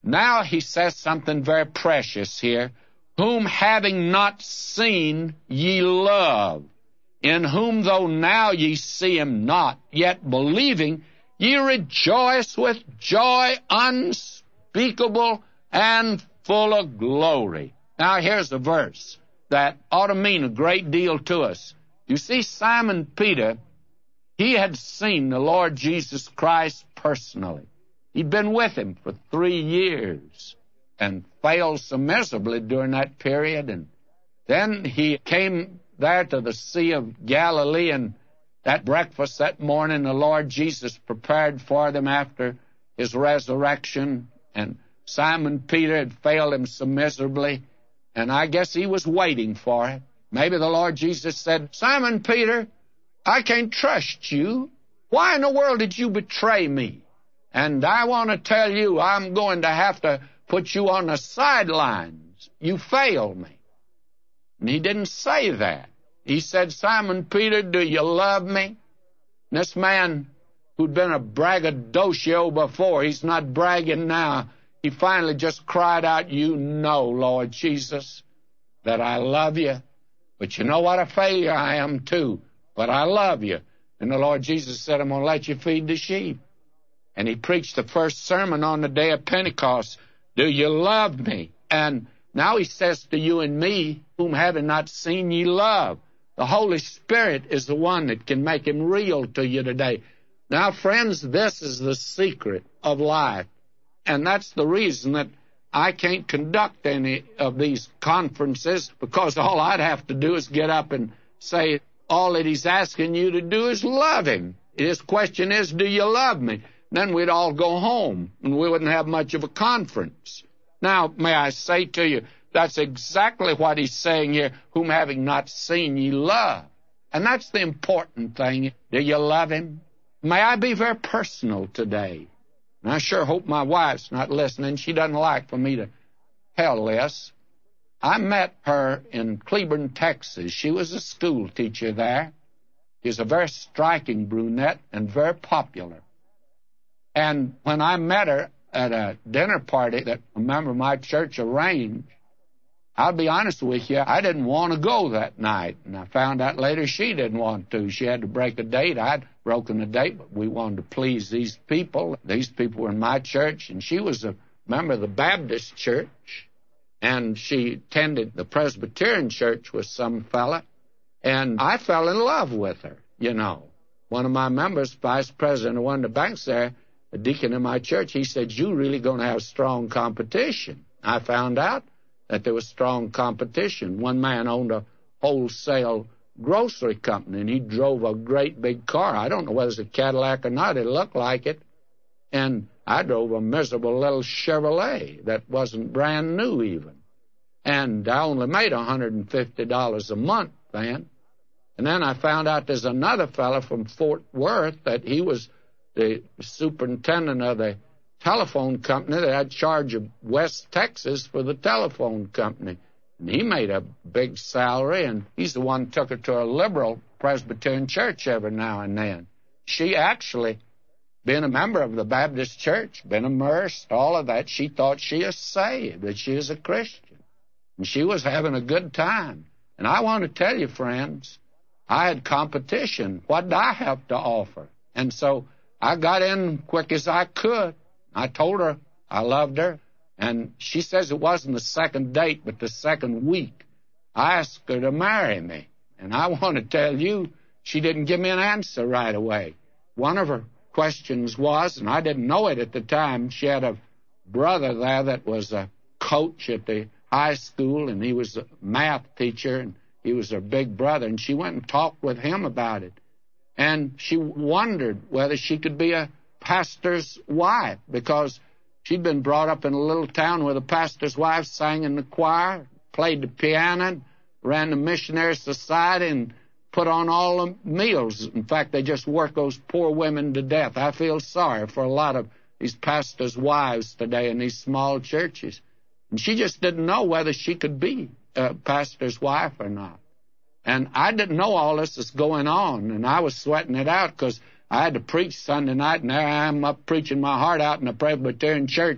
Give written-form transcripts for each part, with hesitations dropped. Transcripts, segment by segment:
Now he says something very precious here. Whom having not seen ye love, in whom though now ye see him not, yet believing, ye rejoice with joy unspeakable and full of glory. Now here's a verse that ought to mean a great deal to us. You see, Simon Peter, he had seen the Lord Jesus Christ personally. He'd been with him for 3 years and failed so miserably during that period. And then he came there to the Sea of Galilee, and that breakfast that morning the Lord Jesus prepared for them after his resurrection. And Simon Peter had failed him so miserably, and I guess he was waiting for it. Maybe the Lord Jesus said, Simon Peter, I can't trust you. Why in the world did you betray me? And I want to tell you, I'm going to have to put you on the sidelines. You failed me. And he didn't say that. He said, Simon Peter, do you love me? And this man who'd been a braggadocio before, he's not bragging now. He finally just cried out, you know, Lord Jesus, that I love you. But you know what a failure I am too. But I love you. And the Lord Jesus said, I'm going to let you feed the sheep. And he preached the first sermon on the day of Pentecost. Do you love me? And now he says to you and me, whom having not seen ye love. The Holy Spirit is the one that can make him real to you today. Now, friends, this is the secret of life. And that's the reason that I can't conduct any of these conferences, because all I'd have to do is get up and say, all that he's asking you to do is love him. His question is, do you love me? Then we'd all go home, and we wouldn't have much of a conference. Now, may I say to you, that's exactly what he's saying here, whom having not seen ye love. And that's the important thing. Do you love him? May I be very personal today? And I sure hope my wife's not listening. She doesn't like for me to tell this. I met her in Cleburne, Texas. She was a school teacher there. She was a very striking brunette and very popular. And when I met her at a dinner party that a member of my church arranged, I'll be honest with you, I didn't want to go that night. And I found out later she didn't want to. She had to break a date. I'd broken a date, but we wanted to please these people. These people were in my church, and she was a member of the Baptist church. And she attended the Presbyterian church with some fella. And I fell in love with her, you know. One of my members, vice president of one of the banks there, a deacon in my church, he said, you really going to have strong competition. I found out that there was strong competition. One man owned a wholesale grocery company, and he drove a great big car. I don't know whether it's a Cadillac or not. It looked like it. And I drove a miserable little Chevrolet that wasn't brand new even. And I only made $150 a month then. And then I found out there's another fellow from Fort Worth that he was the superintendent of the telephone company that had charge of West Texas for the telephone company. And he made a big salary, and he's the one who took her to a liberal Presbyterian church every now and then. She actually, being a member of the Baptist church, been immersed, all of that, she thought she is saved, that she is a Christian. And she was having a good time. And I want to tell you, friends, I had competition. What did I have to offer? And so I got in quick as I could. I told her I loved her, and she says it wasn't the second date, but the second week. I asked her to marry me, and I want to tell you, she didn't give me an answer right away. One of her questions was, and I didn't know it at the time, she had a brother there that was a coach at the high school, and he was a math teacher, and he was her big brother, and she went and talked with him about it. And she wondered whether she could be a pastor's wife, because she'd been brought up in a little town where the pastor's wife sang in the choir, played the piano, ran the missionary society, and put on all the meals. In fact, they just work those poor women to death. I feel sorry for a lot of these pastors' wives today in these small churches. And she just didn't know whether she could be a pastor's wife or not. And I didn't know all this was going on, and I was sweating it out because I had to preach Sunday night, and there I am up preaching my heart out in the Presbyterian church,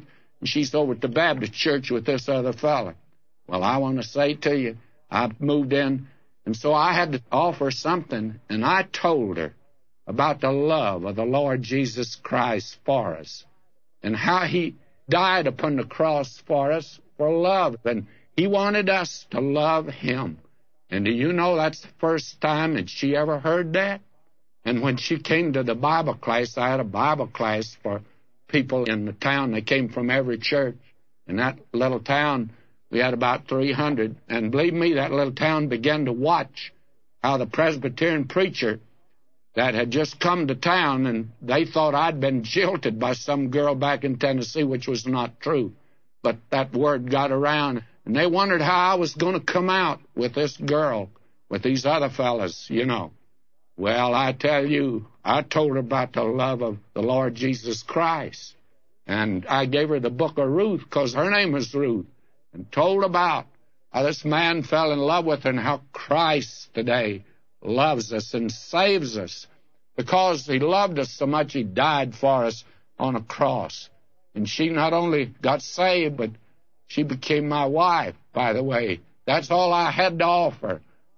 She's over at the Baptist church with this other fella. Well, I want to say to you, I moved in, and so I had to offer something, and I told her about the love of the Lord Jesus Christ for us, and how He died upon the cross for us for love, and He wanted us to love Him. And do you know that's the first time that she ever heard that? And when she came to the Bible class, I had a Bible class for people in the town. They came from every church. In that little town, we had about 300. And believe me, that little town began to watch how the Presbyterian preacher that had just come to town, and they thought I'd been jilted by some girl back in Tennessee, which was not true. But that word got around, and they wondered how I was going to come out with this girl, with these other fellas, you know. Well, I tell you, I told her about the love of the Lord Jesus Christ. And I gave her the book of Ruth, because her name was Ruth, and told about how this man fell in love with her and how Christ today loves us and saves us. Because He loved us so much, He died for us on a cross. And she not only got saved, but she became my wife, by the way. That's all I had to offer,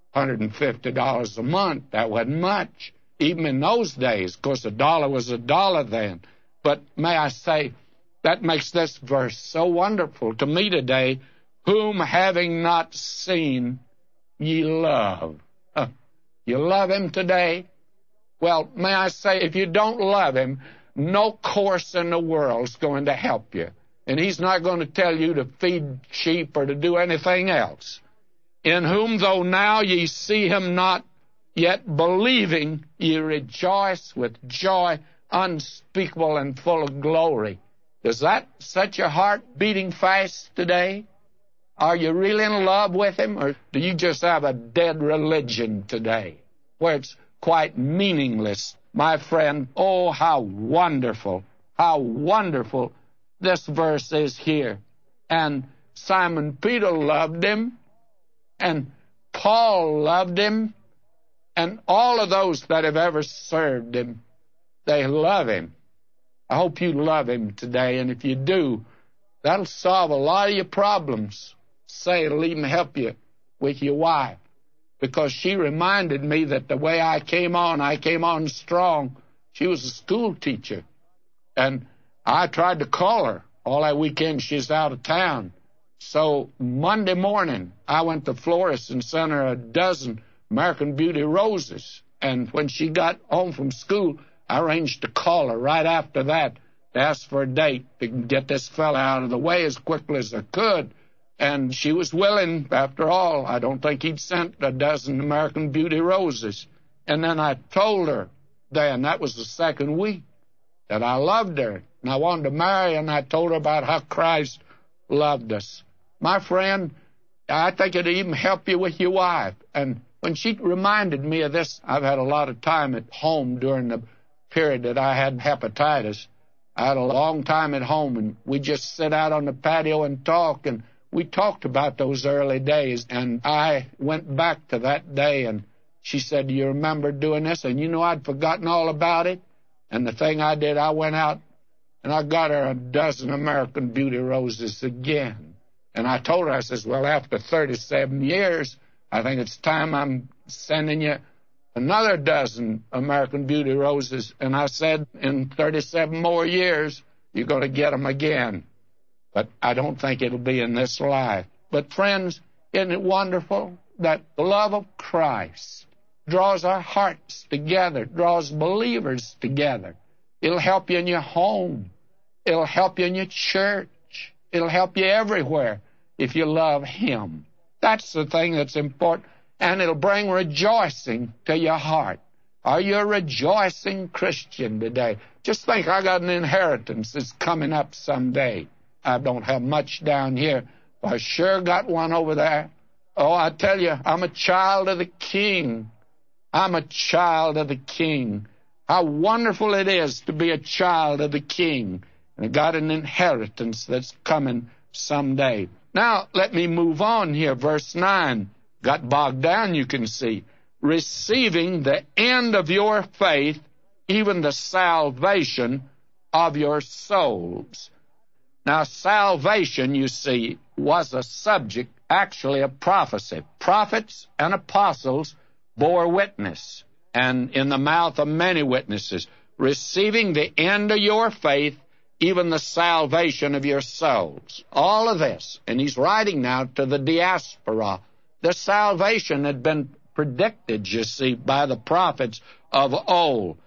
$150 a month. That wasn't much, even in those days. Of course, $1 was $1 then. But may I say, that makes this verse so wonderful to me today. Whom having not seen, ye love. You love Him today? Well, may I say, if you don't love Him, no course in the world is going to help you. And He's not going to tell you to feed sheep or to do anything else. In whom, though now ye see Him not, yet believing, ye rejoice with joy unspeakable and full of glory. Does that set your heart beating fast today? Are you really in love with Him, or do you just have a dead religion today, where it's quite meaningless? My friend, oh, how wonderful this verse is here. And Simon Peter loved Him, and Paul loved Him, and all of those that have ever served Him, they love Him. I hope you love Him today, and if you do, that'll solve a lot of your problems. Say it'll even help you with your wife, because she reminded me that the way I came on strong. She was a school teacher, and I tried to call her all that weekend. She's out of town. So Monday morning, I went to Florist and sent her a dozen American Beauty roses. And when she got home from school, I arranged to call her right after that to ask for a date to get this fella out of the way as quickly as I could. And she was willing, after all. I don't think he'd sent a dozen American Beauty roses. And then I told her then, that was the second week, that I loved her and I wanted to marry her, and I told her about how Christ loved us. My friend, I think it'd even help you with your wife. And when she reminded me of this, I've had a lot of time at home during the period that I had hepatitis. I had a long time at home, and we just sit out on the patio and talk, and we talked about those early days, and I went back to that day, and she said, "Do you remember doing this?" And you know, I'd forgotten all about it. And the thing I did, I went out, and I got her a dozen American Beauty roses again. And I told her, I says, "Well, after 37 years, I think it's time I'm sending you another dozen American Beauty roses." And I said, in 37 more years, you're going to get them again. But I don't think it'll be in this life. But friends, isn't it wonderful that the love of Christ draws our hearts together, draws believers together? It'll help you in your home. It'll help you in your church. It'll help you everywhere if you love Him. That's the thing that's important. And it'll bring rejoicing to your heart. Are you a rejoicing Christian today? Just think, I got an inheritance that's coming up someday. I don't have much down here, but I sure got one over there. Oh, I tell you, I'm a child of the King. I'm a child of the King. How wonderful it is to be a child of the King. And I got an inheritance that's coming someday. Now, let me move on here. Verse 9. Got bogged down, you can see. Receiving the end of your faith, even the salvation of your souls. Now, salvation, you see, was a subject, actually, of prophecy. Prophets and apostles bore witness, and in the mouth of many witnesses, receiving the end of your faith, even the salvation of your souls. All of this, and he's writing now to the diaspora. The salvation had been predicted, you see, by the prophets of old.